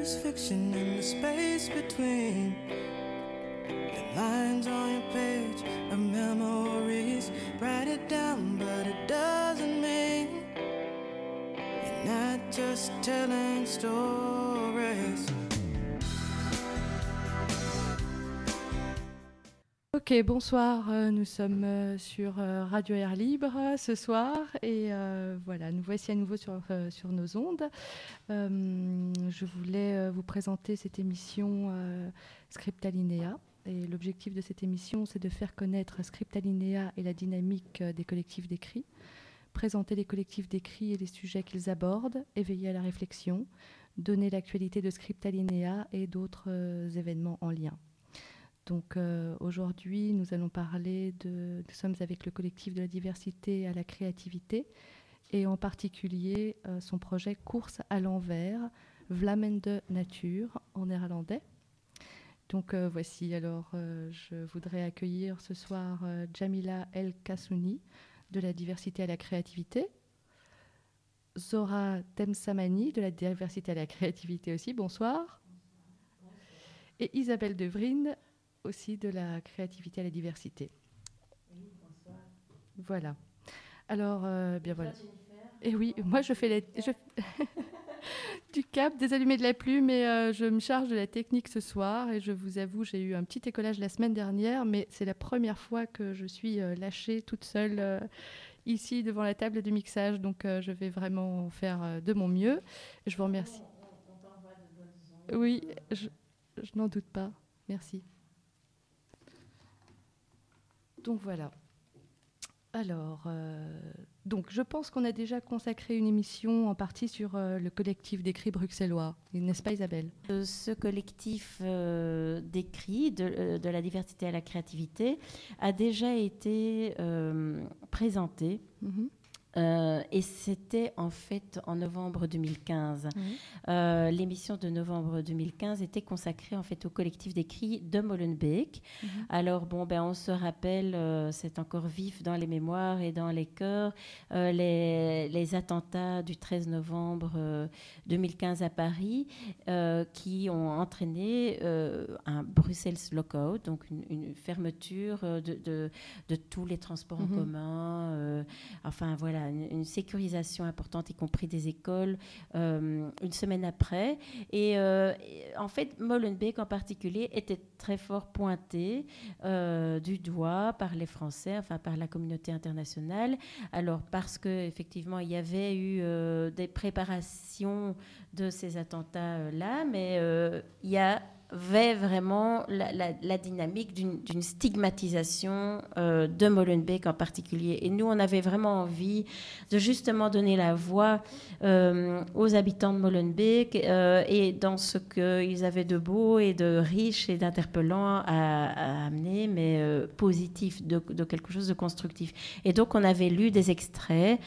is fiction in the space between the lines on your page of memories. Write it down, but it doesn't mean you're not just telling stories. Ok, bonsoir, nous sommes sur Radio Air Libre ce soir et voilà, nous voici à nouveau sur nos ondes. Je voulais vous présenter cette émission Scriptalinea et l'objectif de cette émission c'est de faire connaître Scriptalinea et la dynamique des collectifs d'écrit, présenter les collectifs d'écrit et les sujets qu'ils abordent, éveiller à la réflexion, donner l'actualité de Scriptalinea et d'autres événements en lien. Donc aujourd'hui, nous allons parler nous sommes avec le collectif de la diversité à la créativité et en particulier son projet Course à l'envers, Vlamende Nature en néerlandais. Donc voici, alors je voudrais accueillir ce soir Jamila El Kassouni de la diversité à la créativité, Zora Temsamani de la diversité à la créativité aussi, bonsoir, et Isabelle Devrine aussi de la créativité à la diversité. Oui, bonsoir. Voilà. Alors, bien voilà. Et oui, moi je fais du cap, des allumés de la plume, mais je me charge de la technique ce soir et je vous avoue, j'ai eu un petit écolage la semaine dernière, mais c'est la première fois que je suis lâchée toute seule ici devant la table de mixage, donc je vais vraiment faire de mon mieux. Je vous remercie. On t'envoie de bonnes ondes. Oui, je n'en doute pas. Merci. Donc voilà. Alors, donc je pense qu'on a déjà consacré une émission en partie sur le collectif d'écrit bruxellois, n'est-ce pas Isabelle ? Ce collectif d'écrit de la diversité à la créativité a déjà été présenté. Mm-hmm. Et c'était en fait en novembre 2015. L'émission de novembre 2015 était consacrée en fait au collectif d'écrit de Molenbeek. Alors bon, on se rappelle, c'est encore vif dans les mémoires et dans les cœurs, les attentats du 13 novembre 2015 à Paris qui ont entraîné un Bruxelles lockout, donc une fermeture de tous les transports en commun. Enfin voilà, une sécurisation importante, y compris des écoles, une semaine après. Et en fait, Molenbeek en particulier était très fort pointé du doigt par les Français, enfin par la communauté internationale. Alors parce qu'effectivement, il y avait eu des préparations de ces attentats-là, mais il y avait vraiment la dynamique d'une stigmatisation de Molenbeek en particulier. Et nous, on avait vraiment envie de justement donner la voix aux habitants de Molenbeek et dans ce qu'ils avaient de beau et de riche et d'interpellant à amener, mais positif, de quelque chose de constructif. Et donc, on avait lu des extraits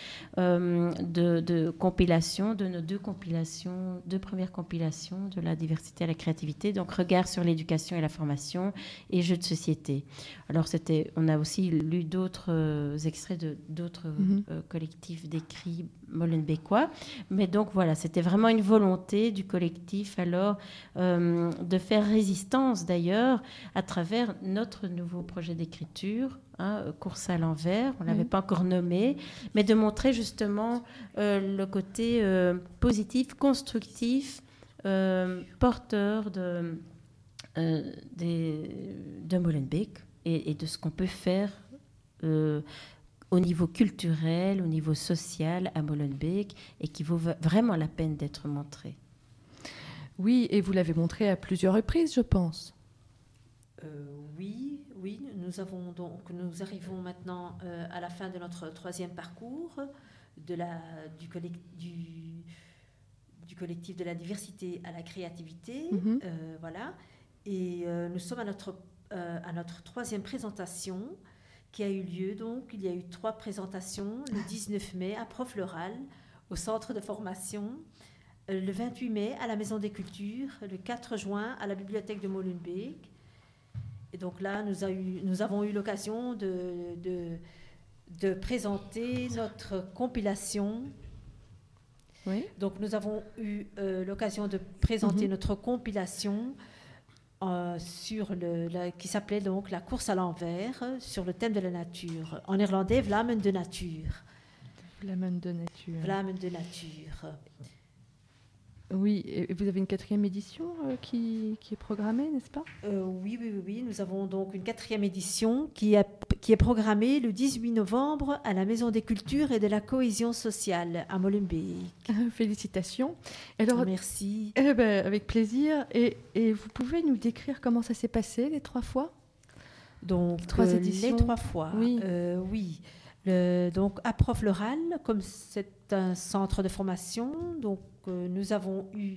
de compilations, de nos deux premières compilations de la diversité à la créativité. Donc, regard sur l'éducation et la formation et jeux de société. Alors, on a aussi lu d'autres extraits d'autres collectifs d'écrits molenbeekois. Mais donc, voilà, c'était vraiment une volonté du collectif, alors, de faire résistance, d'ailleurs, à travers notre nouveau projet d'écriture, Course à l'envers, on ne l'avait pas encore nommé, mais de montrer justement le côté positif, constructif, porteur de Molenbeek et de ce qu'on peut faire au niveau culturel, au niveau social à Molenbeek et qui vaut vraiment la peine d'être montré. Oui, et vous l'avez montré à plusieurs reprises, je pense. Oui, nous arrivons maintenant à la fin de notre troisième parcours du collectif de la diversité à la créativité. Voilà. Et nous sommes à notre troisième présentation qui a eu lieu. Donc, il y a eu 3 présentations le 19 mai à Prof-L'Oral, au centre de formation, le 28 mai à la Maison des Cultures, le 4 juin à la bibliothèque de Molenbeek. Et donc là, nous avons eu l'occasion de présenter notre compilation Oui. Donc nous avons eu l'occasion de présenter notre compilation qui s'appelait donc La course à l'envers sur le thème de la nature. En néerlandais, Vlamen de Natuur. Vlamen de Natuur. Vlamen de Natuur. Oui, et vous avez une 4e édition qui est programmée, n'est-ce pas ? Oui. Nous avons donc une 4e édition qui est programmée le 18 novembre à la Maison des Cultures et de la Cohésion sociale à Molenbeek. Félicitations. Alors, merci. Avec plaisir. Et vous pouvez nous décrire comment ça s'est passé les 3 fois ? Donc, 3 éditions. Les 3 fois. Oui. Oui. Donc, à Prof Loral, comme c'est un centre de formation, donc nous avons eu.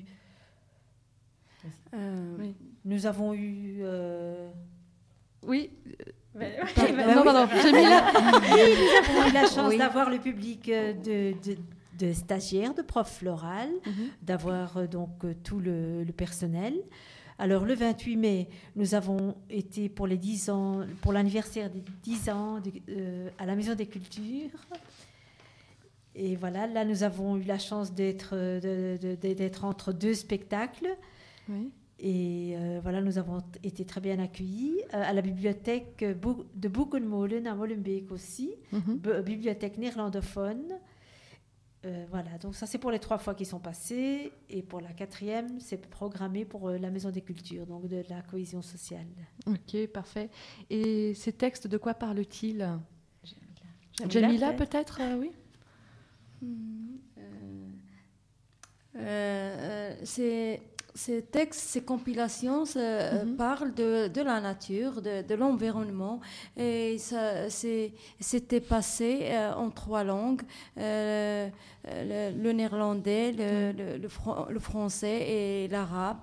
Oui. Nous avons eu. Oui. Pardon, Jamila. Oui, nous avons eu la chance d'avoir le public de stagiaires de Prof Loral, d'avoir donc tout le personnel. Alors, le 28 mai, nous avons été pour les 10 ans, pour l'anniversaire des 10 ans à la Maison des Cultures. Et voilà, là, nous avons eu la chance d'être entre 2 spectacles. Oui. Et voilà, nous avons été très bien accueillis à la bibliothèque de Boekenmolen à Molenbeek aussi, bibliothèque néerlandophone. Voilà, donc ça c'est pour les 3 fois qui sont passées, et pour la 4e, c'est programmé pour la Maison des Cultures, donc de la cohésion sociale. Ok, parfait. Et ces textes, de quoi parlent-ils ? Jamila, peut-être oui. Ces textes, ces compilations parlent de la nature, de l'environnement. Et c'était passé en 3 langues, le néerlandais, le français et l'arabe.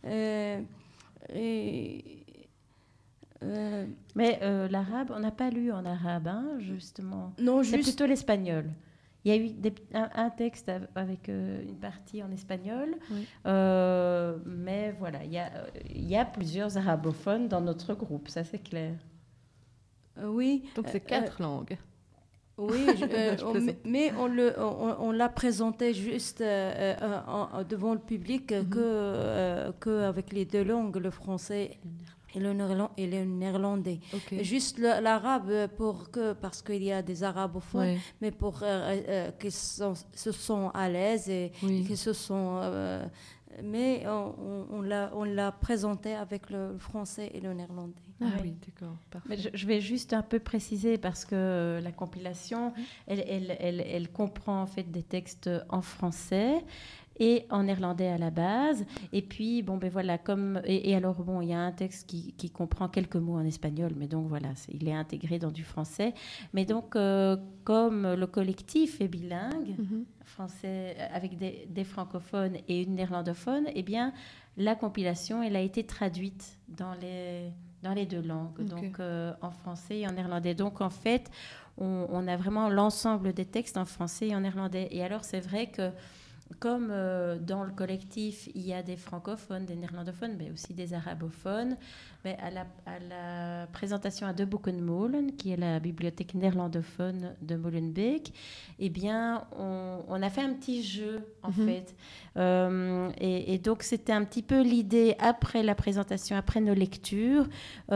Mais l'arabe, on n'a pas lu en arabe, hein, justement. Non, c'est plutôt l'espagnol. Il y a eu un texte avec une partie en espagnol, mais voilà, il y a plusieurs arabophones dans notre groupe, ça c'est clair. Oui. Donc c'est 4 langues. Oui, mais on l'a présenté juste devant le public qu'avec les 2 langues, le français et le néerlandais. Okay. Juste l'arabe parce qu'il y a des arabophones, mais pour qu'ils se sont à l'aise et qu'ils se sont... mais on l'a présenté avec le français et le néerlandais. Oui, d'accord. Parfait. Mais je vais juste un peu préciser parce que la compilation, elle comprend en fait des textes en français et en néerlandais à la base. Et puis, voilà, et alors, il y a un texte qui comprend quelques mots en espagnol, mais donc voilà, il est intégré dans du français. Mais donc, comme le collectif est bilingue, français, avec des francophones et une néerlandophone, eh bien, la compilation, elle a été traduite dans les 2 langues, donc en français et en néerlandais. Donc, en fait, on a vraiment l'ensemble des textes en français et en néerlandais. Et alors, c'est vrai que comme dans le collectif, il y a des francophones, des néerlandophones, mais aussi des arabophones, mais à la présentation à De Boekenmolen, qui est la bibliothèque néerlandophone de Molenbeek, eh bien, on a fait un petit jeu, en fait. Et donc, c'était un petit peu l'idée, après la présentation, après nos lectures,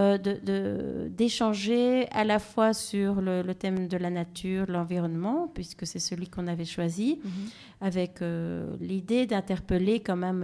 d'échanger à la fois sur le thème de la nature, l'environnement, puisque c'est celui qu'on avait choisi, avec l'idée d'interpeller quand même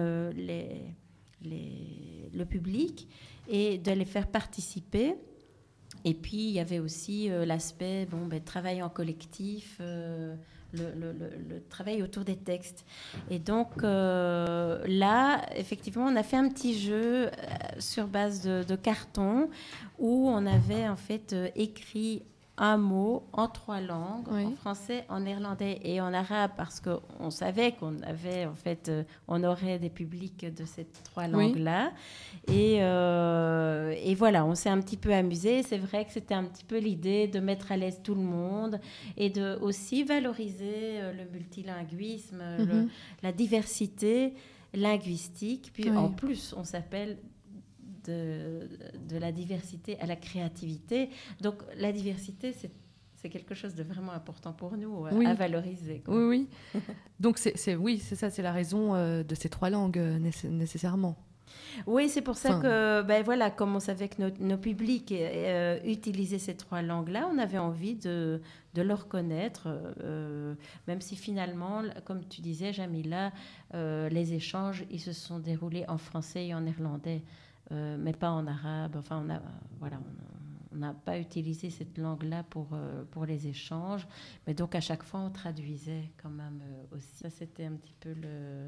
le public et de les faire participer. Et puis, il y avait aussi l'aspect travail en collectif, le travail autour des textes. Et donc, là, effectivement, on a fait un petit jeu sur base de carton où on avait en fait écrit un mot en 3 langues, en français, en néerlandais et en arabe, parce qu'on savait qu'on avait, en fait, on aurait des publics de ces 3 langues-là. Et voilà, on s'est un petit peu amusé. C'est vrai que c'était un petit peu l'idée de mettre à l'aise tout le monde et de aussi valoriser le multilinguisme, la diversité linguistique. Puis en plus, on s'appelle de la diversité à la créativité. Donc, la diversité, c'est quelque chose de vraiment important pour nous oui. à valoriser. Quoi. Oui, oui. Donc, c'est ça, c'est la raison de ces 3 langues, nécessairement. Oui, c'est pour ça que, voilà, comme on savait que nos publics utilisaient ces 3 langues-là, on avait envie de leur connaître, même si finalement, comme tu disais, Jamila, les échanges, ils se sont déroulés en français et en néerlandais, mais pas en arabe. Enfin, on n'a pas utilisé cette langue-là pour les échanges, mais donc à chaque fois, on traduisait quand même aussi. Ça, c'était un petit peu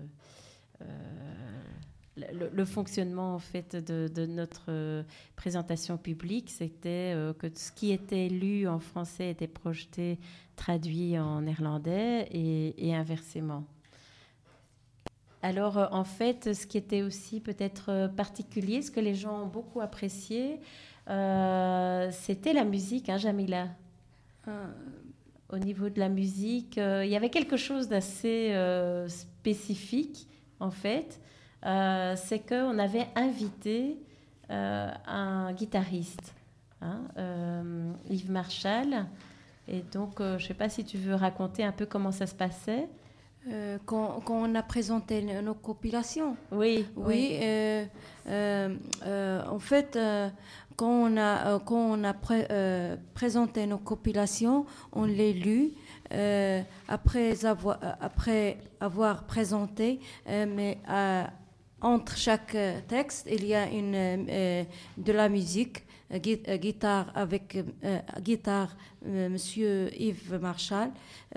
le fonctionnement en fait de notre présentation publique, c'était que ce qui était lu en français était projeté, traduit en néerlandais et inversement. Alors en fait, ce qui était aussi peut-être particulier, ce que les gens ont beaucoup apprécié, c'était la musique, hein, Jamila. Au niveau de la musique, il y avait quelque chose d'assez spécifique en fait. C'est qu'on avait invité un guitariste, hein, Yves Marchal. Et donc, je ne sais pas si tu veux raconter un peu comment ça se passait. Quand on a présenté nos compilations. Oui. En fait, quand on a présenté nos compilations, on les lu. Après avoir présenté, mais entre chaque texte, il y a de la musique, guitare avec Monsieur Yves Marchal,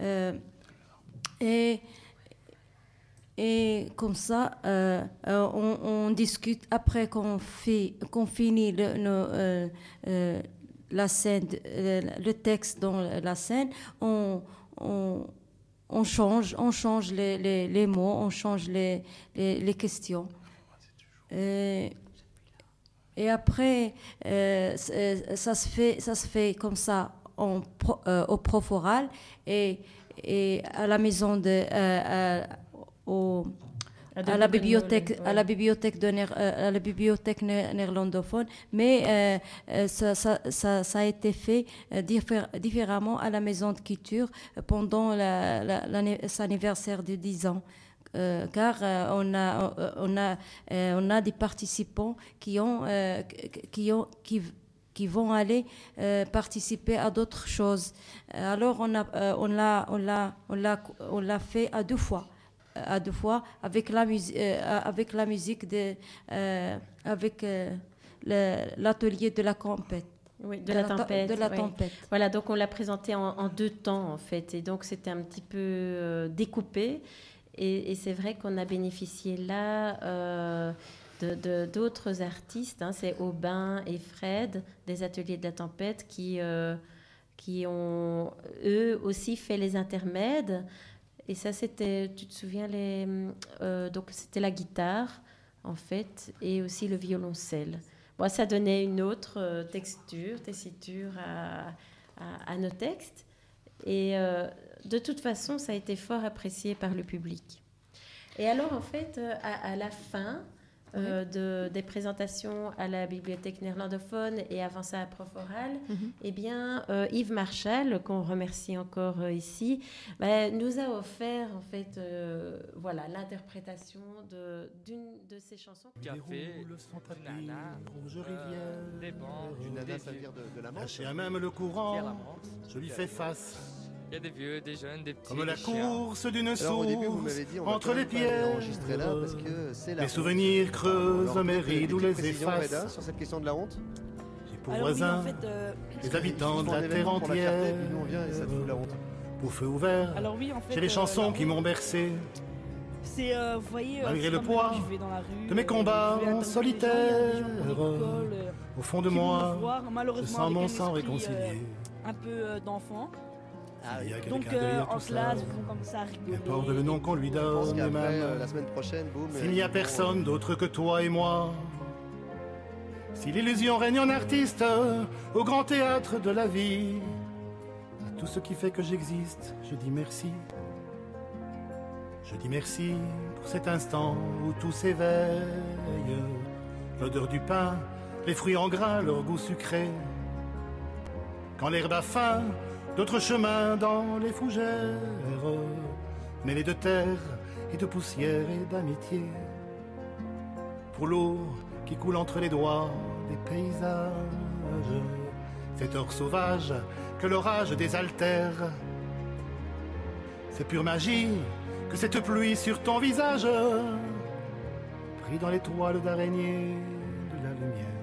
et comme ça, on discute après qu'on finit la scène, le texte dans la scène, on change les mots, on change les questions. Et après, ça se fait comme ça au prof oral et à la maison à la bibliothèque néerlandophone, mais ça a été fait différemment à la maison de culture pendant l'anniversaire de 10 ans. Car on a des participants qui vont aller participer à d'autres choses. Alors on l'a fait à 2 fois. Avec la musique, avec l'atelier de la tempête. Oui, de la tempête. Tempête. Voilà, donc on l'a présenté en 2 temps en fait, et donc c'était un petit peu découpé. Et c'est vrai qu'on a bénéficié là d'autres artistes, hein, c'est Aubin et Fred des ateliers de la tempête qui ont eux aussi fait les intermèdes. Et ça, c'était, tu te souviens, donc c'était la guitare, en fait, et aussi le violoncelle. Bon, ça donnait une autre tessiture à nos textes. Et de toute façon, ça a été fort apprécié par le public. Et alors, en fait, à la fin des présentations à la bibliothèque néerlandophone et avant ça à Prof Oral, eh bien, Yves Marchal, qu'on remercie encore ici, nous a offert en fait l'interprétation d'une de ses chansons. Café, du nana, des bancs, du nana, ça veut dire de la Manche. Lâcher à même le courant, je lui fais face. Il y a des vieux, des jeunes, des petits. Comme la course d'une Alors, au début, vous source m'avez dit, entre les pierres. Enregistrer là parce que c'est la Les souvenirs creusent mes rides ou les effacent. Sur cette question de la honte. J'ai pour voisins les habitants de la terre entière. Nous on vient et ça te fout la honte. Au feu ouvert, Alors oui, en fait, j'ai les chansons qui m'ont bercé. C'est, vous voyez, malgré le comme poids je vais dans la rue, de mes combats je vais attendre solitaires, les gens, il y a des gens de mon école, au fond de qui vont moi, me voir, je malheureusement, sens avec mon un sang esprit, réconcilié. un peu d'enfant. Il y a Donc quelqu'un derrière en tout ça. classe, ils vont comme ça rigoler. N'importe le nom qu'on lui Je pense donne, qu'après, même la semaine prochaine, boum. s'il n'y a personne d'autre que toi et moi. Si l'illusion règne en artiste, au grand théâtre de la vie, à tout ce qui fait que j'existe, je dis merci. Je dis merci pour cet instant où tout s'éveille. L'odeur du pain, les fruits en grains, leur goût sucré. Quand l'herbe a faim, d'autres chemins dans les fougères, mêlés de terre et de poussière et d'amitié. Pour l'eau qui coule entre les doigts des paysages, cet or sauvage que l'orage désaltère. C'est pure magie que cette pluie sur ton visage, pris dans les toiles d'araignée de la lumière.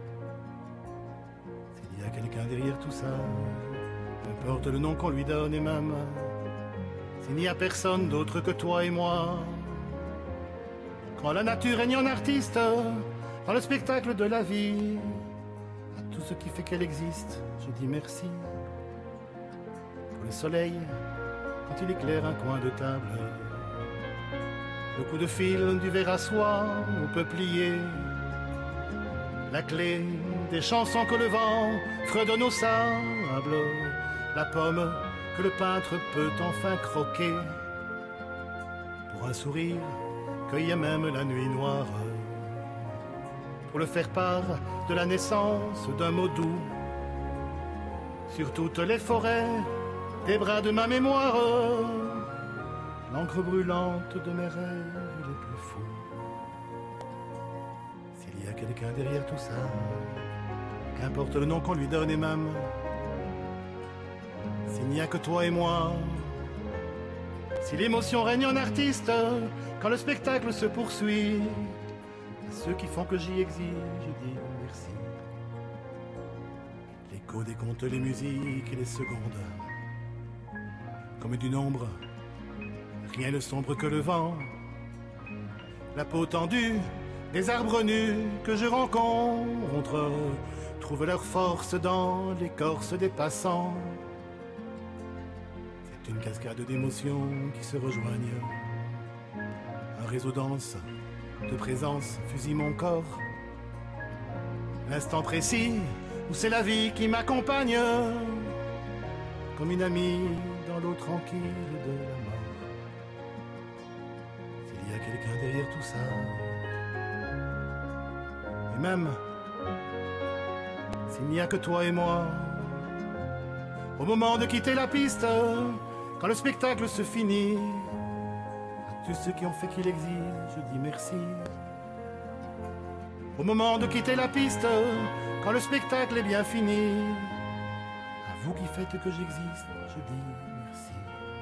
S'il y a quelqu'un derrière tout ça, peu importe le nom qu'on lui donne, et même s'il n'y a personne d'autre que toi et moi. Quand la nature règne en artiste, dans le spectacle de la vie, à tout ce qui fait qu'elle existe, je dis merci. Pour le soleil, quand il éclaire un coin de table, le coup de fil du verre à soie au peuplier, la clé des chansons que le vent fredonne au sable, la pomme que le peintre peut enfin croquer, pour un sourire cueillir même la nuit noire, pour le faire part de la naissance d'un mot doux, sur toutes les forêts des bras de ma mémoire, l'encre brûlante de mes rêves les plus fous. S'il y a quelqu'un derrière tout ça, qu'importe le nom qu'on lui donne, et même s'il n'y a que toi et moi, si l'émotion règne en artiste, quand le spectacle se poursuit, à ceux qui font que j'y exige, je dis merci. L'écho décompte les musiques et les secondes, comme du nombre, rien ne sombre que le vent. La peau tendue des arbres nus que je rencontre trouvent leur force dans l'écorce des passants. C'est une cascade d'émotions qui se rejoignent. Un réseau dense de présence fusille mon corps. L'instant précis où c'est la vie qui m'accompagne, comme une amie dans l'eau tranquille de la mort. S'il y a quelqu'un derrière tout ça, et même s'il n'y a que toi et moi, au moment de quitter la piste, quand le spectacle se finit, à tous ceux qui ont fait qu'il existe, je dis merci. Au moment de quitter la piste, quand le spectacle est bien fini, à vous qui faites que j'existe, je dis merci.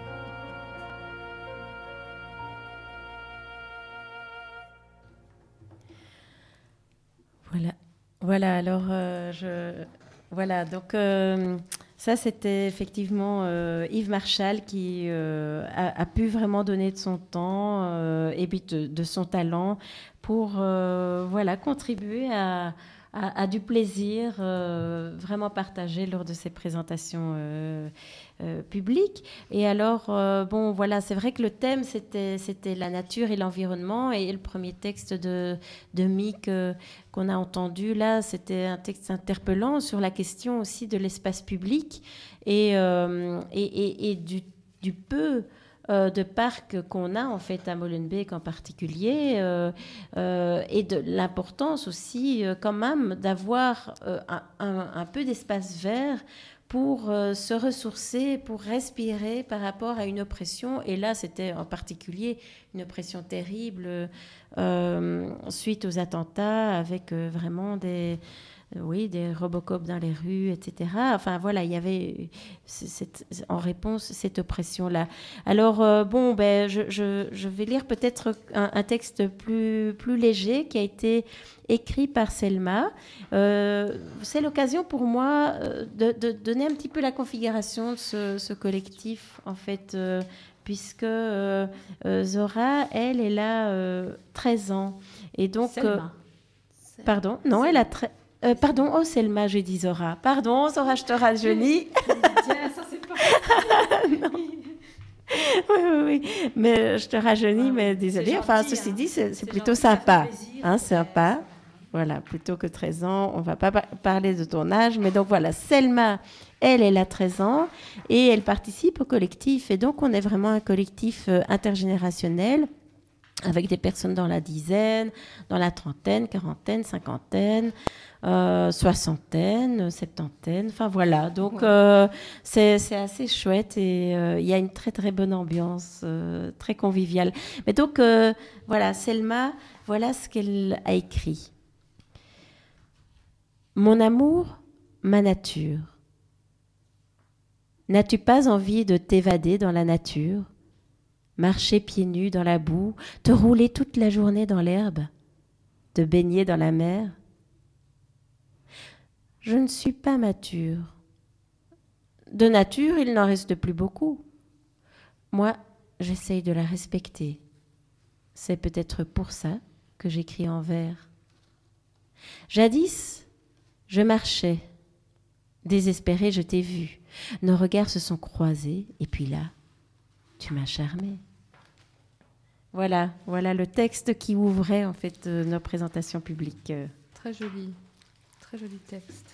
Voilà. Alors voilà. Donc ça, c'était effectivement Yves Marchal qui a pu vraiment donner de son temps et puis de son talent pour contribuer à du plaisir vraiment partagé lors de ces présentations publiques. Et alors, c'est vrai que le thème, c'était la nature et l'environnement. Et le premier texte de Mick qu'on a entendu là, c'était un texte interpellant sur la question aussi de l'espace public et du peu de parcs qu'on a en fait à Molenbeek en particulier, et de l'importance aussi quand même d'avoir un peu d'espace vert pour se ressourcer, pour respirer par rapport à une oppression. Et là, c'était en particulier une oppression terrible suite aux attentats, avec vraiment des Robocop dans les rues, etc. Enfin, voilà, il y avait en réponse cette oppression-là. Alors, je vais lire peut-être un texte plus léger qui a été écrit par Selma. C'est l'occasion pour moi de donner un petit peu la configuration de ce collectif, en fait, puisque Zora, elle a 13 ans. Et donc, Selma. Pardon, non, elle a Selma, j'ai dit Zora. Pardon, Zora, je te rajeunis. Tiens, ça c'est pas... Oui, mais je te rajeunis, mais désolée. Gentil, enfin, ceci dit, c'est plutôt gentil, ça sympa. fait plaisir. Sympa. Voilà, plutôt que 13 ans. On ne va pas parler de ton âge. Mais donc voilà, Selma, elle a 13 ans et elle participe au collectif. Et donc, on est vraiment un collectif intergénérationnel avec des personnes dans la dizaine, dans la trentaine, quarantaine, cinquantaine, soixantaine, septantaine, enfin voilà. Donc c'est assez chouette et il y a une très très bonne ambiance, très conviviale. Mais donc voilà, Selma, voilà ce qu'elle a écrit. Mon amour, ma nature. N'as-tu pas envie de t'évader dans la nature, marcher pieds nus dans la boue, te rouler toute la journée dans l'herbe, te baigner dans la mer? Je ne suis pas mature. De nature, il n'en reste plus beaucoup. Moi, j'essaye de la respecter. C'est peut-être pour ça que j'écris en vers. Jadis, je marchais. Désespérée, je t'ai vu. Nos regards se sont croisés, et puis là, tu m'as charmée. Voilà le texte qui ouvrait en fait nos présentations publiques. Très joli texte.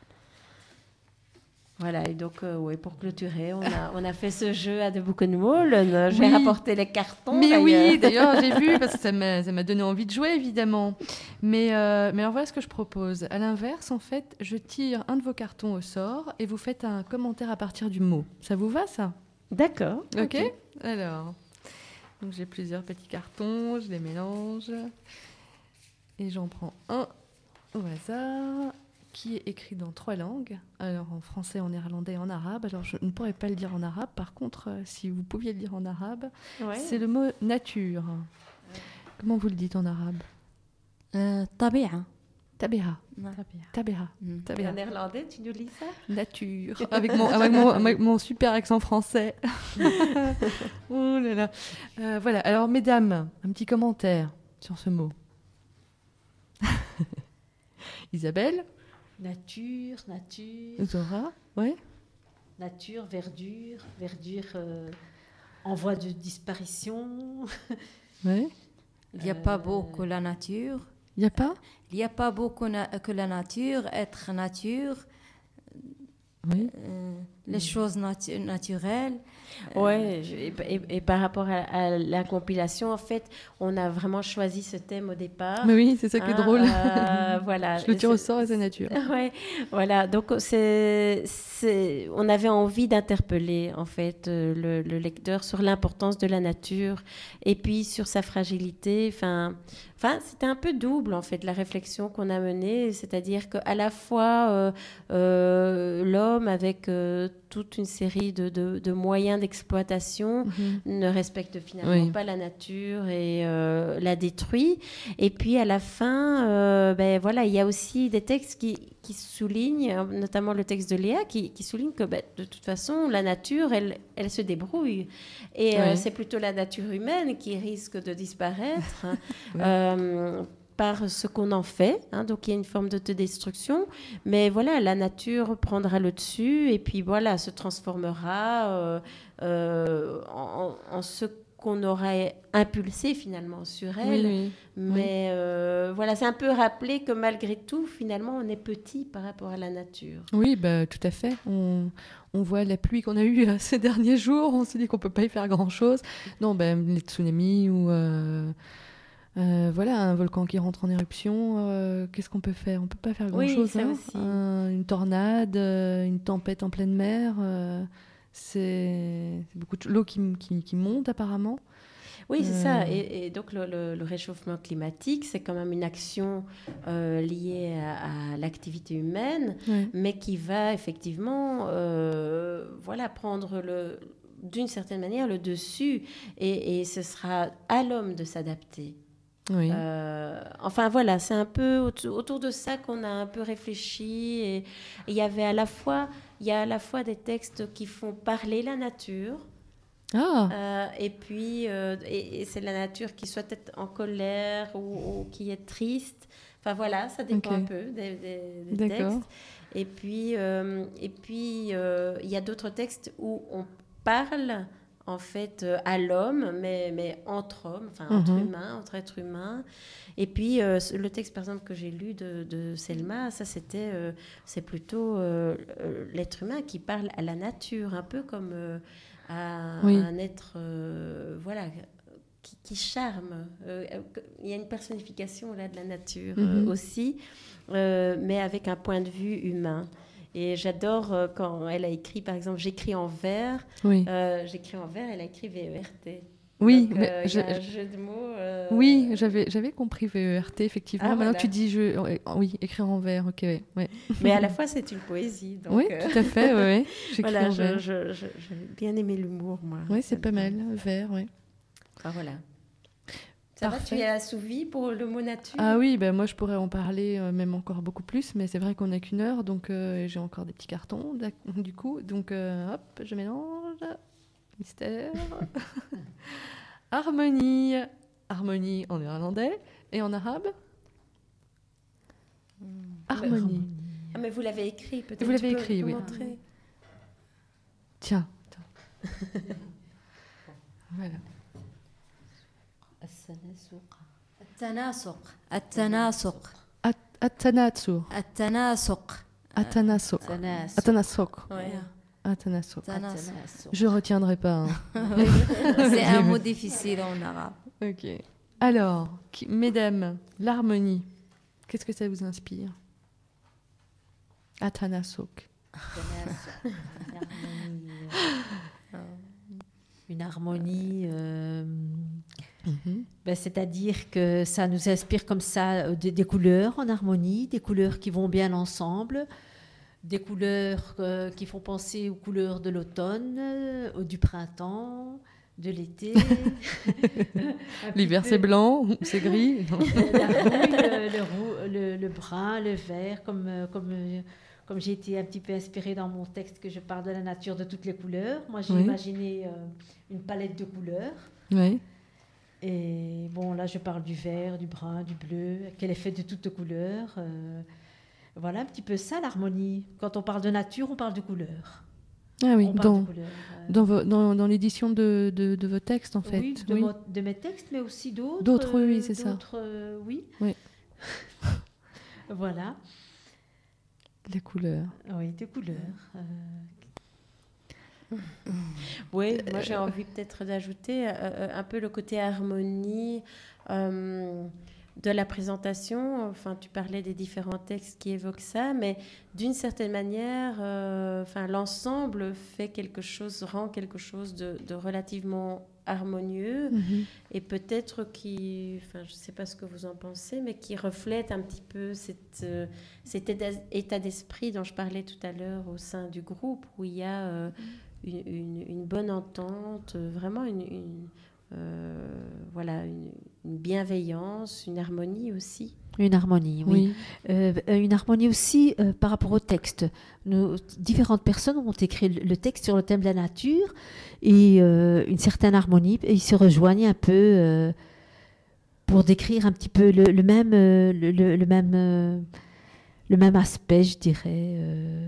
Voilà, et donc pour clôturer, on a fait ce jeu à Debout Molen. J'ai rapporté les cartons. Mais oui, d'ailleurs, j'ai vu, parce que ça m'a donné envie de jouer, évidemment. Mais alors voilà ce que je propose. À l'inverse, en fait, je tire un de vos cartons au sort et vous faites un commentaire à partir du mot. Ça vous va, ça? D'accord. Ok. Alors, donc j'ai plusieurs petits cartons, je les mélange. Et j'en prends un au hasard, qui est écrit dans 3 langues, alors en français, en néerlandais et en arabe. Alors je ne pourrais pas le dire en arabe, par contre, si vous pouviez le dire en arabe, c'est le mot nature. Comment vous le dites en arabe? Tabi'a. Tabi'a. Tabi'a. En néerlandais, tu nous lis ça? Nature. Avec mon super accent français. Oh là là. Voilà, alors mesdames, un petit commentaire sur ce mot. Isabelle? Nature. Zora? Ouais. Nature, verdure en voie de disparition. Ouais. Il n'y a pas beau que la nature. Il n'y a pas? Il n'y a pas beau que la nature, être nature. Oui. Les choses naturelles. Et par rapport à la compilation, en fait, on a vraiment choisi ce thème au départ. Mais oui, c'est ça qui est drôle. Voilà. Je le tire au sort et c'est nature. Ouais, voilà. Donc, on avait envie d'interpeller, en fait, le lecteur sur l'importance de la nature et puis sur sa fragilité. Enfin, c'était un peu double, en fait, la réflexion qu'on a menée. C'est-à-dire qu'à la fois, l'homme, avec toute une série de moyens d'exploitation, ne respecte finalement pas la nature et la détruit. Et puis, à la fin, il y a aussi des textes qui soulignent, notamment le texte de Léa, qui souligne que de toute façon, la nature, elle se débrouille. Et c'est plutôt la nature humaine qui risque de disparaître par ce qu'on en fait. Donc, il y a une forme d'autodestruction. Mais voilà, la nature prendra le dessus et puis voilà, se transformera en ce qu'on aurait impulsé finalement sur elle. Mais voilà, c'est un peu rappeler que malgré tout, finalement, on est petit par rapport à la nature. Oui, tout à fait. On voit la pluie qu'on a eue ces derniers jours, on se dit qu'on ne peut pas y faire grand-chose. Non, les tsunamis ou un volcan qui rentre en éruption, qu'est-ce qu'on peut faire? On ne peut pas faire grand-chose. Oui, ça aussi. Une tornade, une tempête en pleine mer, c'est beaucoup de l'eau qui monte apparemment. Oui, c'est ça. Et donc, le réchauffement climatique, c'est quand même une action liée à l'activité humaine, mais qui va effectivement prendre d'une certaine manière le dessus. Et ce sera à l'homme de s'adapter. Oui. Voilà, c'est un peu autour de ça qu'on a un peu réfléchi. Et il y a à la fois des textes qui font parler la nature. Et puis, et c'est la nature qui soit peut-être en colère ou qui est triste. Enfin voilà, ça dépend un peu des textes. Et puis, il y a d'autres textes où on parle en fait à l'homme, mais entre hommes, entre êtres humains. Et puis le texte par exemple que j'ai lu de Selma, ça c'est plutôt l'être humain qui parle à la nature, un peu comme à un être qui charme. Il y a une personnification là, de la nature aussi, mais avec un point de vue humain. Et j'adore quand elle a écrit, par exemple, j'écris en vers. Oui. J'écris en vers, elle a écrit VERT. Oui, donc, mais il y a un jeu de mots. Oui, j'avais compris VERT, effectivement. Ah, Maintenant voilà. tu dis oui, écrire en vers, ok, ouais. Mais à la fois, c'est une poésie. Donc, oui, tout à fait, ouais. J'écris voilà, en vers. j'ai bien aimé l'humour, moi. Oui, c'est pas mal, vers, oui. Ah, voilà. Ça va, tu es assouvi pour le mot nature? Ah oui, ben moi je pourrais en parler même encore beaucoup plus, mais c'est vrai qu'on n'a qu'une heure, donc j'ai encore des petits cartons, du coup. Donc hop, je mélange. Mystère. Harmonie. Harmonie en néerlandais et en arabe. Harmonie. Ah, mais vous l'avez écrit, peut-être. Vous l'avez écrit, oui. Montrer. Tiens. Voilà. التناسق التناسق التناسق التناسق التناسق التناسق التناسق. Je retiendrai pas. C'est un mot difficile en arabe. Ok. Alors, mesdames, l'harmonie, qu'est-ce que ça vous inspire? Atanasok. Une harmonie, c'est-à-dire que ça nous inspire comme ça des couleurs en harmonie, des couleurs qui vont bien ensemble, des couleurs qui font penser aux couleurs de l'automne, du printemps, de l'été. L'hiver c'est blanc, c'est gris. Le brun, le vert, comme j'ai été un petit peu inspirée dans mon texte que je parle de la nature de toutes les couleurs. Moi j'ai imaginé une palette de couleurs. Oui. Et bon, là je parle du vert, du brun, du bleu, qu'elle est faite de toutes couleurs. Voilà un petit peu ça l'harmonie. Quand on parle de nature, on parle de couleurs. Ah oui, dans l'édition de vos textes en fait. Oui, de mes textes, mais aussi d'autres. D'autres, oui, c'est ça. Oui. Voilà. Les couleurs. Oui, des couleurs. Oui, moi j'ai envie peut-être d'ajouter un peu le côté harmonie de la présentation. Enfin, tu parlais des différents textes qui évoquent ça, mais d'une certaine manière, l'ensemble fait rend quelque chose de relativement harmonieux et peut-être je ne sais pas ce que vous en pensez, mais qui reflète un petit peu cet état d'esprit dont je parlais tout à l'heure au sein du groupe, où il y a une bonne entente, vraiment une bienveillance, une harmonie aussi. Une harmonie, oui. Une harmonie aussi par rapport au texte. Différentes personnes ont écrit le texte sur le thème de la nature et une certaine harmonie. Et ils se rejoignent un peu pour décrire un petit peu le même aspect, je dirais,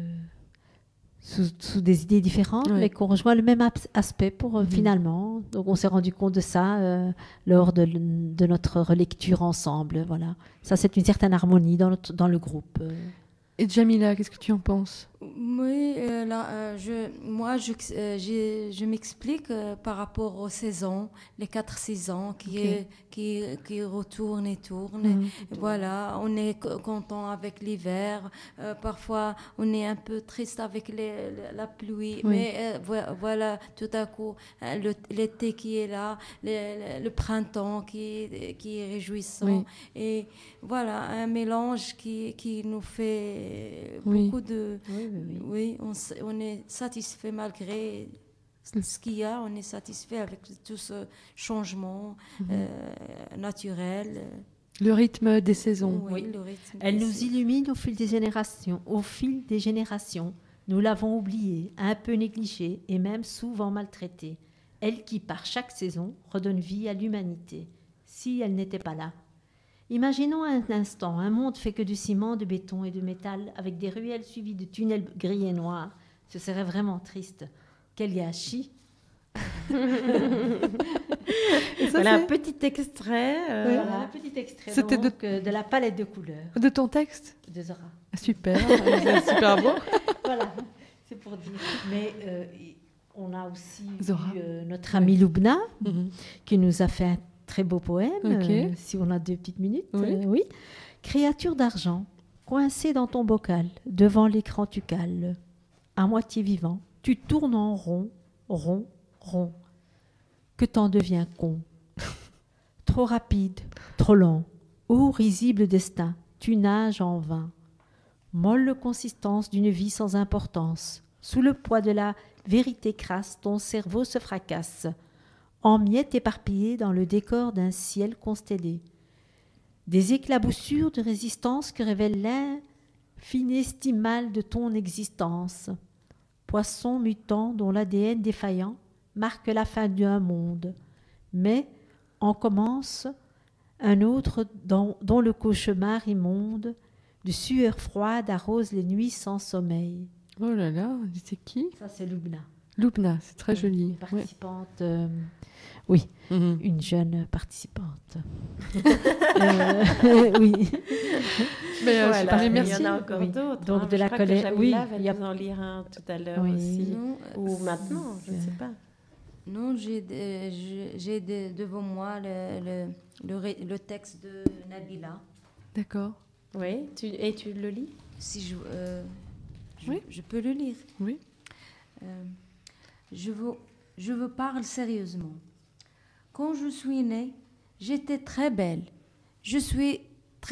sous des idées différentes, mais qu'on rejoint le même aspect pour finalement. Donc on s'est rendu compte de ça lors de notre relecture ensemble. Voilà. Ça, c'est une certaine harmonie dans le groupe. Et Jamila, qu'est-ce que tu en penses? Oui, je m'explique par rapport aux saisons, les 4 saisons qui retournent et tournent. Voilà, on est content avec l'hiver. Parfois, on est un peu triste avec la pluie. Mais voilà, tout à coup, l'été qui est là, le printemps qui est réjouissant. Et voilà, un mélange qui nous fait beaucoup de... Oui, on est satisfait malgré ce qu'il y a, on est satisfait avec tout ce changement naturel. Le rythme des saisons. Oui, le rythme. Elle nous illumine au fil des générations. Nous l'avons oubliée, un peu négligée et même souvent maltraitée. Elle qui, par chaque saison, redonne vie à l'humanité. Si elle n'était pas là. Imaginons un instant un monde fait que de ciment, de béton et de métal, avec des ruelles suivies de tunnels gris et noirs. Ce serait vraiment triste. Quel gâchis. Voilà un petit extrait. Voilà un petit extrait donc, de la palette de couleurs. De ton texte? De Zora. Super, c'est super beau. Voilà, c'est pour dire. Mais on a aussi Zora. eu notre amie Loubna, qui nous a fait un très beau poème, Ok. si on a 2 petites minutes. Oui. Oui. Créature d'argent, coincée dans ton bocal, devant l'écran tu cales, à moitié vivant, tu tournes en rond, rond, rond, que t'en deviens con. Trop rapide, trop lent, ô risible destin, tu nages en vain. Molle consistance d'une vie sans importance, sous le poids de la vérité crasse, ton cerveau se fracasse, en miettes éparpillées dans le décor d'un ciel constellé. Des éclaboussures de résistance que révèle l'infinestimable de ton existence. Poisson mutant dont l'ADN défaillant marque la fin d'un monde. Mais en commence un autre dont le cauchemar immonde de sueur froide arrose les nuits sans sommeil. Oh là là, c'est qui? Ça, c'est Lubna. Lubna, c'est très joli. Une participante, oui, une jeune participante. Oui. Mais, Voilà, super, merci. il y en a encore d'autres. Donc, de Je la crois que colère. Oui, Jamila va il y a nous en lire un tout à l'heure Oui. aussi. Non, Ou maintenant, je ne sais pas. Non, j'ai devant moi le texte de Nabila. D'accord. Oui, et tu le lis? Si Oui. je peux le lire. Oui. Je vous parle sérieusement. Quand je suis née, j'étais très belle. Je suis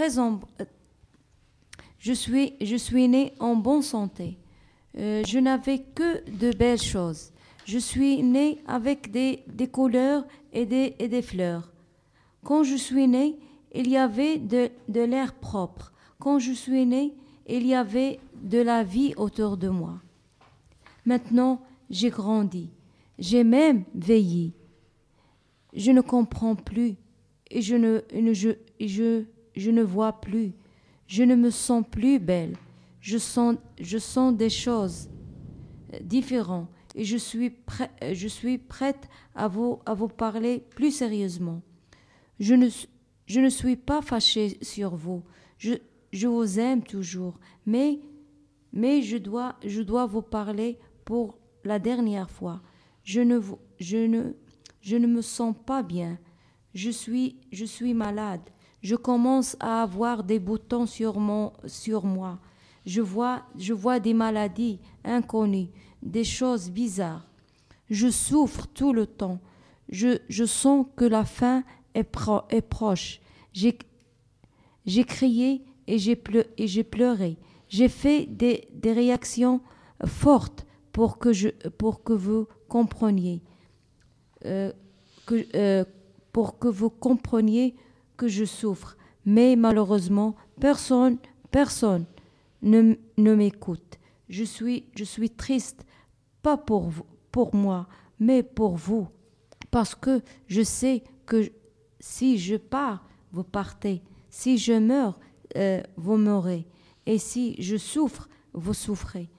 née en bonne santé. Je n'avais que de belles choses. Je suis née avec des couleurs et des fleurs. Quand je suis née, il y avait de l'air propre. Quand je suis née, il y avait de la vie autour de moi. Maintenant, j'ai grandi. J'ai même vieilli. Je ne comprends plus et je ne vois plus. Je ne me sens plus belle. Je sens des choses différentes et je suis prête à vous parler plus sérieusement. Je ne suis pas fâchée sur vous. Je vous aime toujours, mais je dois vous parler pour la dernière fois. Je ne me sens pas bien. Je suis malade. Je commence à avoir des boutons sur moi. Je vois des maladies inconnues, des choses bizarres. Je souffre tout le temps. Je sens que la fin est proche. J'ai crié et j'ai pleuré. J'ai fait des réactions fortes pour que vous compreniez. Pour que vous compreniez que je souffre. Mais malheureusement, personne ne m'écoute. Je suis triste, pas pour moi, mais pour vous. Parce que je sais que si je pars, vous partez. Si je meurs, vous mourrez. Et si je souffre, vous souffrez.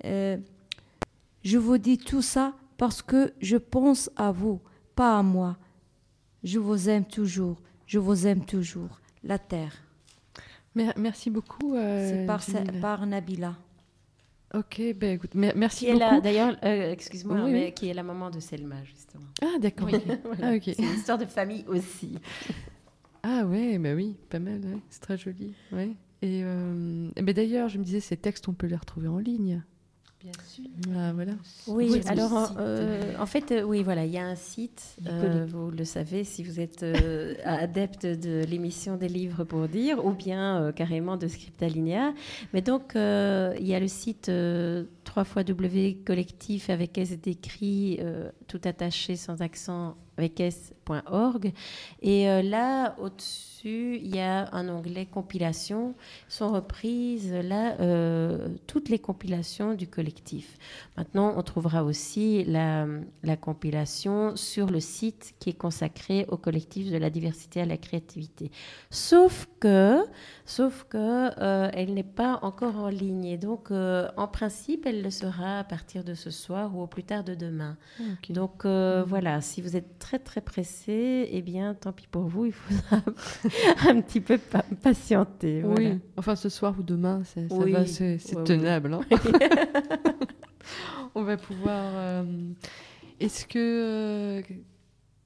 Je vous dis tout ça parce que je pense à vous, pas à moi. Je vous aime toujours. Je vous aime toujours. La terre. Merci beaucoup. C'est par Nabila. Ok, ben écoute, merci qui beaucoup. D'ailleurs, excuse-moi, Oui, mais oui. qui est la maman de Selma, justement. Ah, d'accord. Oui, Ok. voilà. Ah, ok. C'est une histoire de famille aussi. Ah ouais, bah oui, pas mal, ouais. C'est très joli. Ouais. Et ben d'ailleurs, je me disais, ces textes, on peut les retrouver en ligne. Bien sûr. Ah, voilà. Oui, Oui, alors site. en fait, oui, voilà, il y a un site, vous le savez si vous êtes adepte de l'émission des livres pour dire, ou bien carrément de Scriptalinea. Mais donc, il y a le site www.collectif avec S d'écrit, tout attaché sans accent avec s.org. Et là, au-dessus, il y a un onglet compilation. Sont reprises là toutes les compilations du collectif. Maintenant, on trouvera aussi la compilation sur le site qui est consacré au collectif de la diversité à la créativité. Sauf que elle n'est pas encore en ligne. Et donc, en principe, elle le sera à partir de ce soir ou au plus tard de demain. Okay. Donc, voilà, si vous êtes très, très pressé, eh bien, tant pis pour vous, il faudra un petit peu patienter. Oui, voilà. enfin, ce soir ou demain, ça Oui. va, c'est Ouais, tenable. oui. Hein. On va pouvoir... Est-ce que...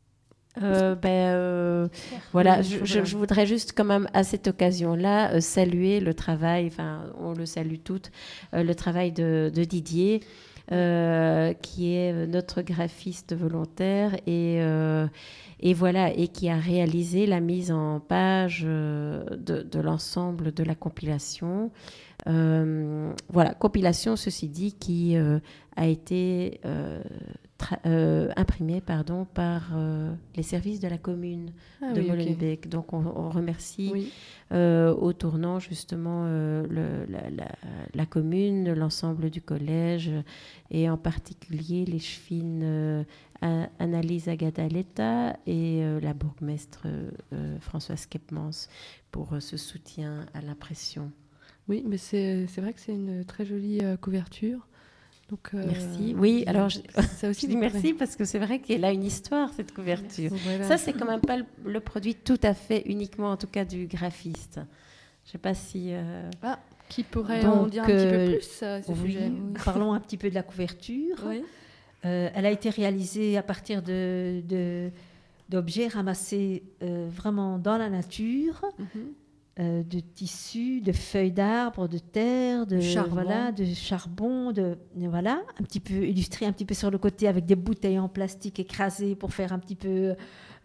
Voilà, je voudrais juste quand même à cette occasion-là saluer le travail, enfin on le salue toutes, le travail de Didier, qui est notre graphiste volontaire et voilà, et qui a réalisé la mise en page de l'ensemble de la compilation. Voilà, compilation, ceci dit, qui a été imprimée par les services de la commune de Molenbeek. Donc on remercie au tournant justement la commune, l'ensemble du collège et en particulier les chefines Annalise Agadaleta et la bourgmestre Françoise Kepmans pour ce soutien à l'impression. Oui, mais c'est vrai que c'est une très jolie couverture. Donc, merci. Oui, alors ça aussi, je dis merci parce que c'est vrai qu'elle a une histoire, cette couverture. Voilà. Ça, c'est quand même pas le produit tout à fait uniquement, en tout cas, du graphiste. Je ne sais pas si... qui pourrait en dire un petit peu plus à ce sujet. Oui. Parlons un petit peu de la couverture. Oui. Elle a été réalisée à partir d'objets ramassés vraiment dans la nature, de tissus, de feuilles d'arbres, de terre, de charbon, voilà, un petit peu illustré un petit peu sur le côté avec des bouteilles en plastique écrasées pour faire un petit peu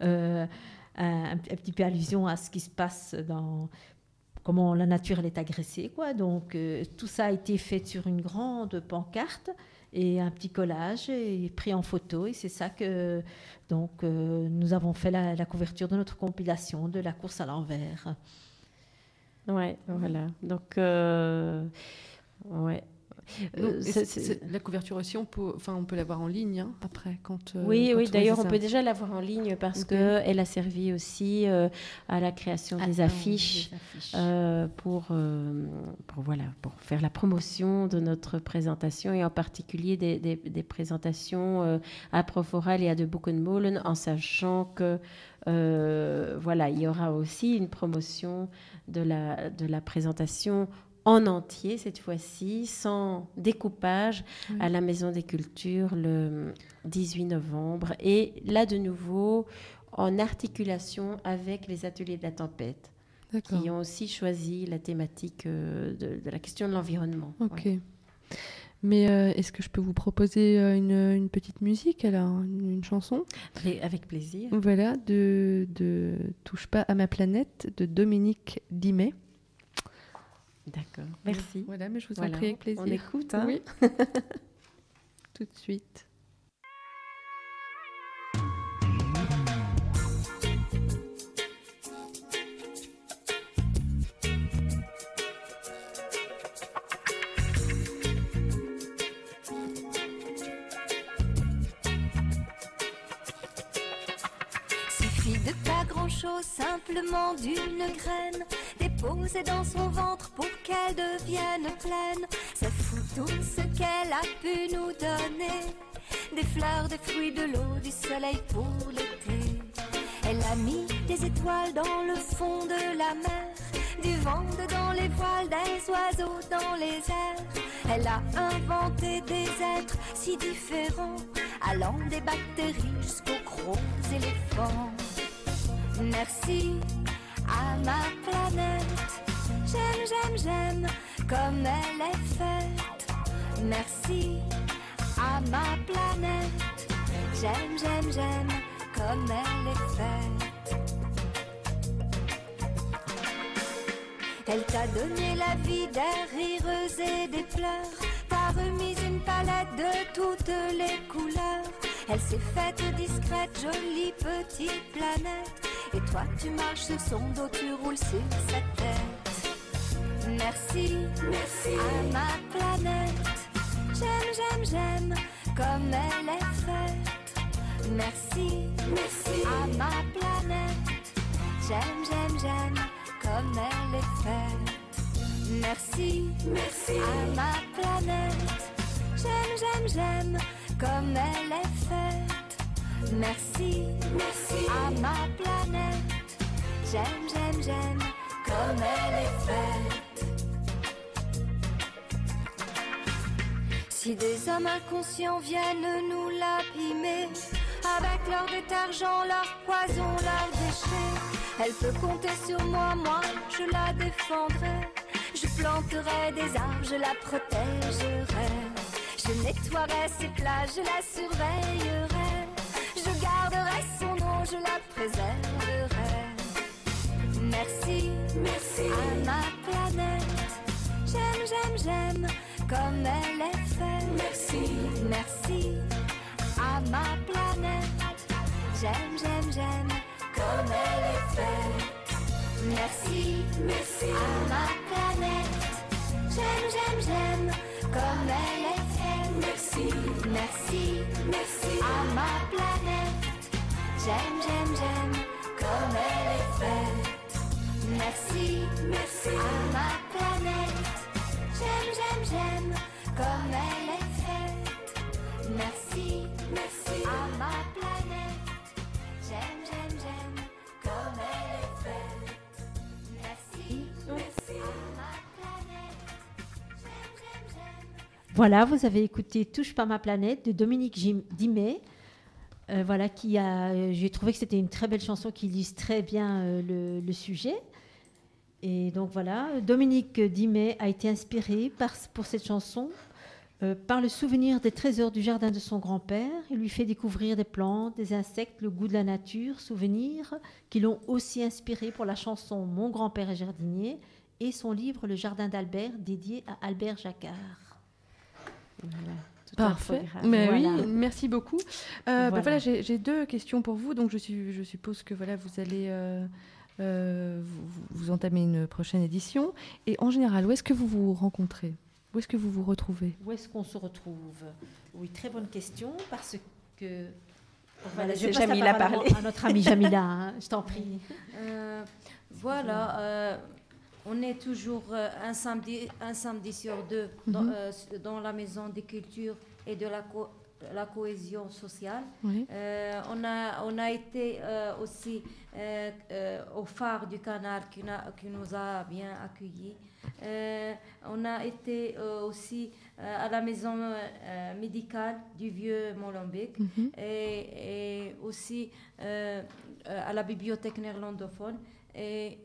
allusion à ce qui se passe dans comment la nature elle est agressée, quoi. Donc tout ça a été fait sur une grande pancarte et un petit collage et pris en photo, et c'est ça que nous avons fait la couverture de notre compilation de la course à l'envers. Ouais, voilà. Donc, ouais. La couverture aussi, on peut la voir en ligne après. Oui, d'ailleurs, on peut déjà la voir en ligne parce qu'elle a servi aussi à la création des affiches, pour faire la promotion de notre présentation et en particulier des présentations à Proforal et à De Boekenmolen, en sachant que il y aura aussi une promotion de la présentation en entier, cette fois-ci, sans découpage, à la Maison des Cultures le 18 novembre. Et là, de nouveau, en articulation avec les Ateliers de la Tempête, qui ont aussi choisi la thématique de la question de l'environnement. Ok. Ouais. Mais est-ce que je peux vous proposer une petite musique, alors, une chanson ? Avec plaisir. Voilà, de Touche pas à ma planète, de Dominique Dimet. D'accord, merci. Voilà, mais je vous en prie, avec plaisir. On écoute, hein ? Oui. Tout de suite. Suffit de pas grand-chose, simplement d'une graine déposée dans son ventre pour qu'elle devienne pleine. C'est fou tout ce qu'elle a pu nous donner. Des fleurs, des fruits, de l'eau, du soleil pour l'été. Elle a mis des étoiles dans le fond de la mer, du vent dans les voiles, des oiseaux dans les airs. Elle a inventé des êtres si différents, allant des bactéries jusqu'aux gros éléphants. Merci à ma planète, j'aime comme elle est faite. Merci à ma planète, j'aime comme elle est faite. Elle t'a donné la vie, des rires et des pleurs, t'a remis une palette de toutes les couleurs. Elle s'est faite discrète, jolie petite planète. Et toi tu marches sur son dos, tu roules sur sa tête. Merci à ma planète, j'aime comme elle est faite. Merci à ma planète, j'aime comme elle est faite. Merci à ma planète, j'aime comme elle est faite. Merci à ma planète, j'aime comme elle est faite. Si des hommes inconscients viennent nous l'abîmer, avec leur détergent, leur poison, leurs déchets. Elle peut compter sur moi, moi je la défendrai. Je planterai des arbres, je la protégerai. Je nettoierai ses plages, je la surveillerai. Je garderai son nom, je la préserverai. Merci, merci à ma planète. J'aime, j'aime, j'aime comme elle est faite. Merci, merci à ma planète. J'aime, j'aime, j'aime comme elle est faite. Merci, merci à ma planète. J'aime, j'aime, j'aime comme elle est faite. Merci, merci, merci à ma planète. J'aime, j'aime, j'aime comme elle est faite. Merci, merci à ma planète. J'aime, j'aime, j'aime comme elle est faite. Merci, merci à ma planète. J'aime, j'aime, j'aime comme elle est faite. Merci, merci à ma planète. J'aime, j'aime, j'aime. Voilà, vous avez écouté Touche pas ma planète de Dominique Dimet. Voilà, j'ai trouvé que c'était une très belle chanson qui illustre très bien le sujet. Et donc voilà, Dominique Dimet a été inspiré pour cette chanson par le souvenir des trésors du jardin de son grand-père. Il lui fait découvrir des plantes, des insectes, le goût de la nature, souvenirs qui l'ont aussi inspiré pour la chanson Mon grand-père est jardinier et son livre Le jardin d'Albert, dédié à Albert Jacquard. Voilà. Parfait. Mais voilà. Oui, merci beaucoup. Voilà, j'ai deux questions pour vous. Donc je suppose que voilà, vous allez vous entamez une prochaine édition. Et en général, où est-ce que vous vous rencontrez? Où est-ce que vous vous retrouvez? Où est-ce qu'on se retrouve? Oui, très bonne question, parce que... Voilà, je passe Jamila la parole à notre amie Jamila, hein, je t'en prie. Voilà, on est toujours un samedi sur deux dans la Maison des Cultures et de la cohésion sociale. Oui. On a été aussi au phare du canal qui nous a bien accueillis. On a été aussi à la maison médicale du vieux Molenbeek et aussi à la bibliothèque néerlandophone et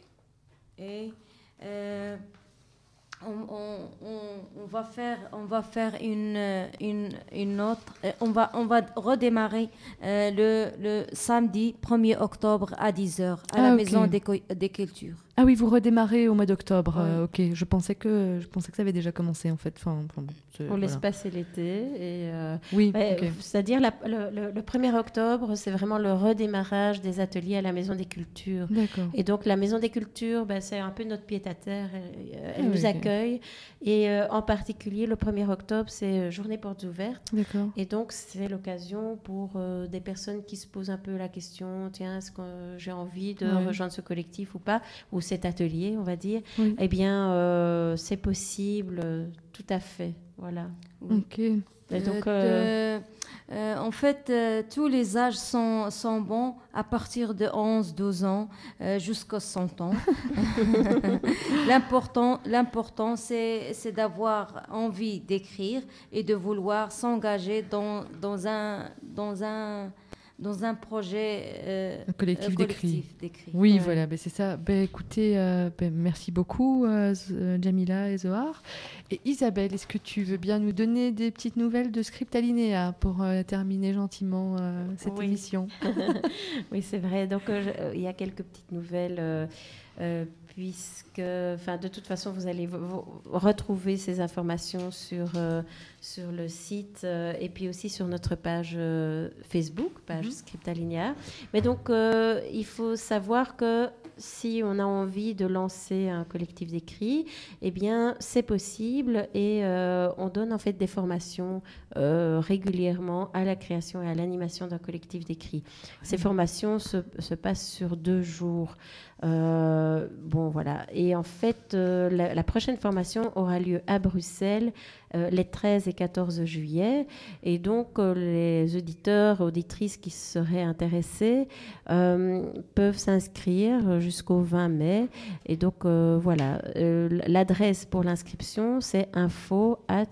on va faire une autre. On va redémarrer le samedi 1er octobre à 10h à la Maison des Cultures. Ah oui, vous redémarrez au mois d'octobre. Oui. Ok, je pensais que ça avait déjà commencé en fait. On laisse passer l'été. Et oui, okay. C'est-à-dire le 1er octobre, c'est vraiment le redémarrage des ateliers à la Maison des Cultures. D'accord. Et donc la Maison des Cultures, c'est un peu notre pied-à-terre. Elle nous accueille. Et en particulier, le 1er octobre, c'est journée portes ouvertes. D'accord. Et donc, c'est l'occasion pour des personnes qui se posent un peu la question, tiens, est-ce que j'ai envie de rejoindre ce collectif ou pas, ou cet atelier, on va dire. Oui. Eh bien, c'est possible, tout à fait. Voilà. Ok. Et donc, en fait, tous les âges sont bons à partir de 11-12 ans jusqu'à 100 ans. L'important, c'est d'avoir envie d'écrire et de vouloir s'engager dans un projet collectif d'écrit. Oui, ouais. Voilà, c'est ça. Écoutez, merci beaucoup, Jamila et Zohar. Et Isabelle, est-ce que tu veux bien nous donner des petites nouvelles de Script Alinéa pour terminer gentiment cette émission? Oui, c'est vrai. Donc, il y a quelques petites nouvelles. Puisque, de toute façon, vous allez retrouver ces informations sur le site et puis aussi sur notre page Facebook, page Script Alinéa. Mais donc, il faut savoir que si on a envie de lancer un collectif d'écrit, eh bien, c'est possible et on donne en fait des formations régulièrement à la création et à l'animation d'un collectif d'écrit. Ces formations se passent sur 2 jours. Voilà. Et en fait, la prochaine formation aura lieu à Bruxelles les 13 et 14 juillet. Et donc, les auditeurs et auditrices qui seraient intéressés peuvent s'inscrire jusqu'au 20 mai. Et donc, voilà. L'adresse pour l'inscription, c'est info@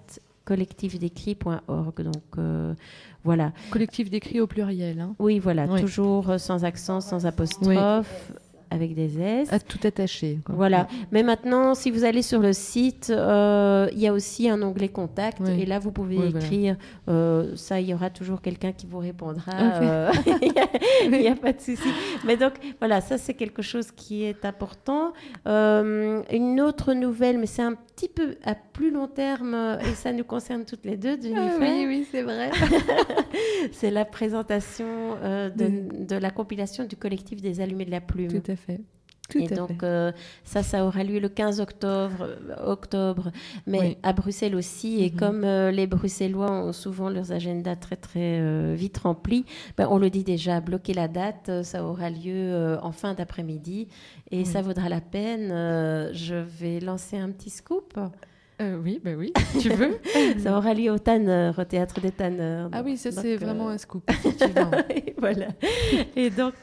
collectifdécrit.org. Donc voilà. Collectif d'écrit au pluriel. Hein. Oui, voilà, Oui. toujours sans accent, sans apostrophe. Oui. Avec des S. Tout attaché. Quoi. Voilà. Mais maintenant, si vous allez sur le site, il y a aussi un onglet contact. Oui. Et là, vous pouvez écrire. Voilà. Ça, il y aura toujours quelqu'un qui vous répondra. Il n'y a pas de souci. Mais donc, voilà, ça, c'est quelque chose qui est important. Une autre nouvelle, mais c'est un petit peu à plus long terme, et ça nous concerne toutes les deux, Jennifer. Oui, c'est vrai. C'est la présentation de la compilation du collectif des Allumés de la Plume. Tout à fait. Et donc, ça aura lieu le 15 octobre, mais à Bruxelles aussi. Et comme les Bruxellois ont souvent leurs agendas très, très vite remplis, on le dit déjà, bloquer la date, ça aura lieu en fin d'après-midi. Et ça vaudra la peine. Je vais lancer un petit scoop. Oui, tu veux. Ça aura lieu au Tanneur, au Théâtre des Tanneurs. Ah oui, ça c'est vraiment un scoop, effectivement. Voilà. Et donc,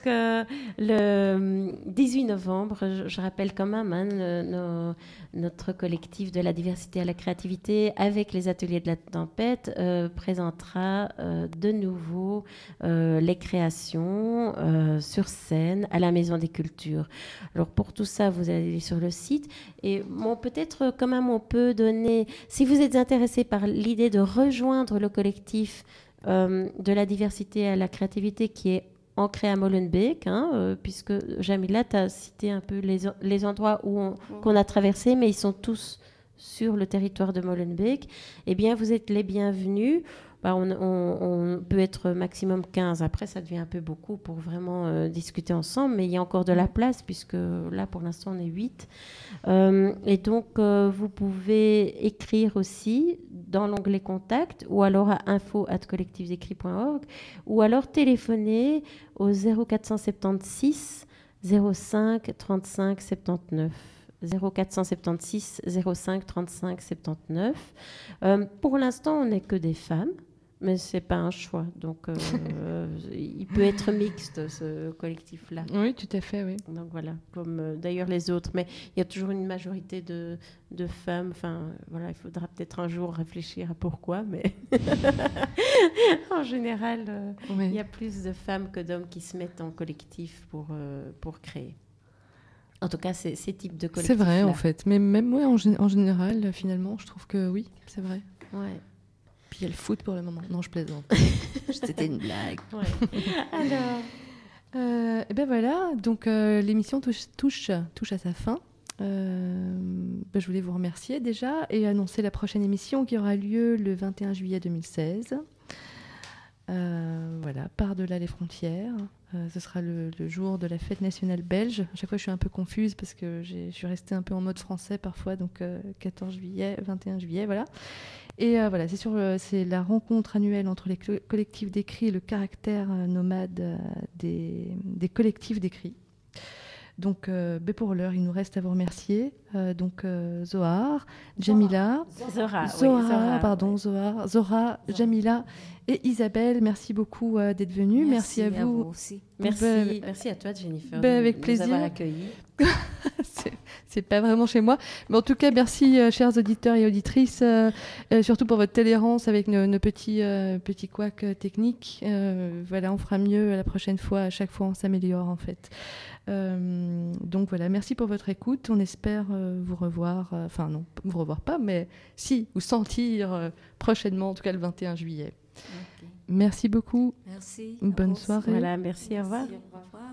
le 18 novembre, je rappelle quand même, notre collectif de la diversité à la créativité, avec les ateliers de la tempête, présentera de nouveau les créations sur scène à la Maison des Cultures. Alors, pour tout ça, vous allez sur le site. Et peut-être quand même, on peut donner, si vous êtes intéressé par l'idée de rejoindre le collectif de la diversité à la créativité qui est ancré à Molenbeek, puisque Jamila t'a cité un peu les endroits qu'on a traversés, mais ils sont tous sur le territoire de Molenbeek, eh bien vous êtes les bienvenus. On peut être maximum 15. Après, ça devient un peu beaucoup pour vraiment discuter ensemble, mais il y a encore de la place, puisque là, pour l'instant, on est 8. Et donc, vous pouvez écrire aussi dans l'onglet Contact, ou alors à info@collectifdécrit.org, ou alors téléphoner au 0476 05 35 79. 0476 05 35 79. Pour l'instant, on n'est que des femmes, mais ce n'est pas un choix. Donc, il peut être mixte, ce collectif-là. Oui, tout à fait, oui. Donc, voilà, comme d'ailleurs les autres. Mais il y a toujours une majorité de femmes. Enfin, voilà, il faudra peut-être un jour réfléchir à pourquoi, mais en général, il y a plus de femmes que d'hommes qui se mettent en collectif pour créer. En tout cas, ces types de collectifs. C'est vrai, en fait. Mais même en général, finalement, je trouve que oui, c'est vrai. Ouais. Puis il y a le foot pour le moment. Non, je plaisante. C'était une blague. Ouais. Alors. Et ben voilà, donc l'émission touche à sa fin. Je voulais vous remercier déjà et annoncer la prochaine émission qui aura lieu le 21 juillet 2016. Voilà, par-delà les frontières. Ce sera le jour de la fête nationale belge. À chaque fois, je suis un peu confuse parce que je suis restée un peu en mode français parfois. Donc, 14 juillet, 21 juillet, voilà. Et voilà, c'est la rencontre annuelle entre les collectifs d'écrit et le caractère nomade des collectifs d'écrit. Donc, pour l'heure, il nous reste à vous remercier. Zohar, Jamila, Zora, Jamila et Isabelle. Merci beaucoup d'être venus. Merci à vous aussi. Merci à toi, Jennifer, avec plaisir. Nous avoir accueillis. C'est pas vraiment chez moi. Mais en tout cas, merci, chers auditeurs et auditrices, surtout pour votre tolérance avec nos petits couacs techniques. Voilà, on fera mieux la prochaine fois. À chaque fois, on s'améliore, en fait. Donc voilà, merci pour votre écoute. On espère vous revoir, non, vous revoir pas, mais si, vous sentir prochainement, en tout cas le 21 juillet. Okay. Merci beaucoup. Merci. Bonne soirée. Voilà, merci, au revoir. Merci, au revoir.